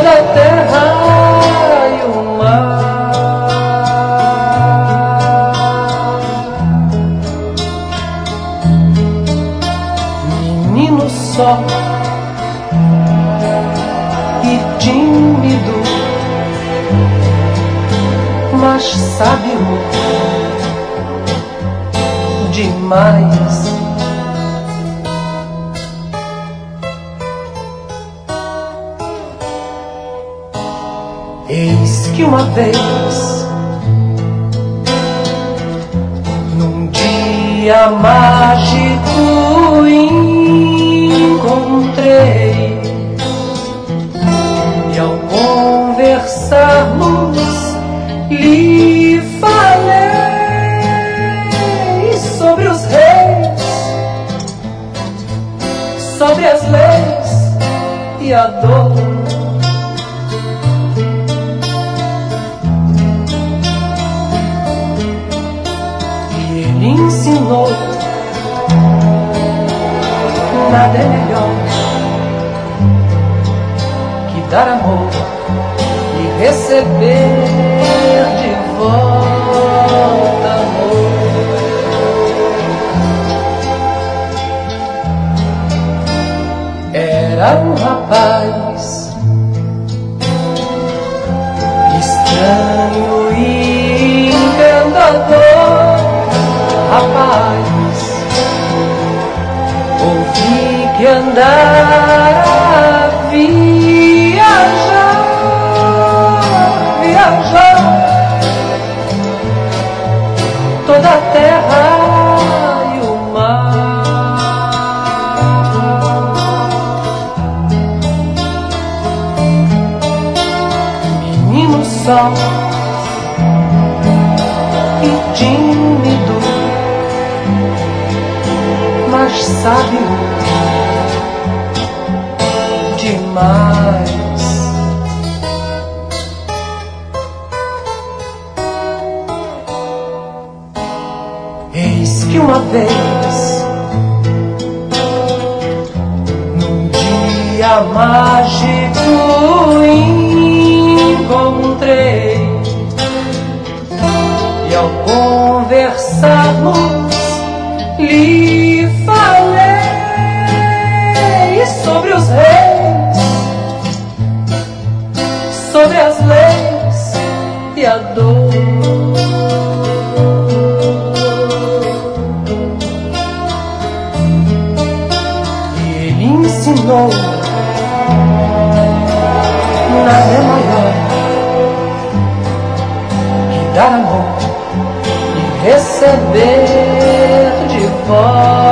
toda a terra e o mar. Menino só e tímido, mas sábio demais. Eis que uma vez, num dia mágico, encontrei, e ao conversarmos lhe falei sobre os reis, sobre as leis e a dor. Me ensinou, nada é melhor que dar amor e receber de volta amor. Era um rapaz estranho e encantador. Rapaz, ouvi que andara a viajar toda a terra e o mar. Menino só e tímido, mas sábio demais. Eis que uma vez, num dia mágico, encontrei, e ao conversarmos lhe falei sobre os reis, sobre as leis e a dor. E ele ensinou, nada é maior que dar amor e receber de volta.